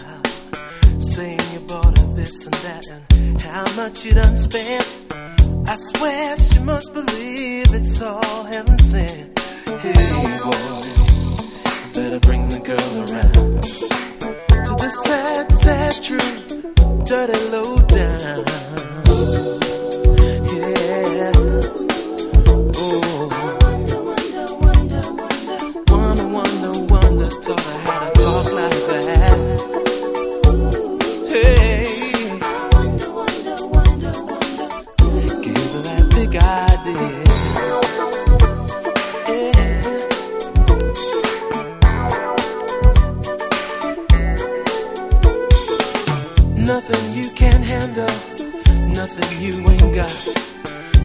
saying you bought her this and that and how much you done spent. I swear she must believe it's all heaven sent. Hey boy, you better bring the girl around to the sad, sad truth, dirty low down. Yeah. Oh. Wonder, taught her how to talk like that. Hey. Give her that big idea. Nothing you can't handle, nothing you ain't got.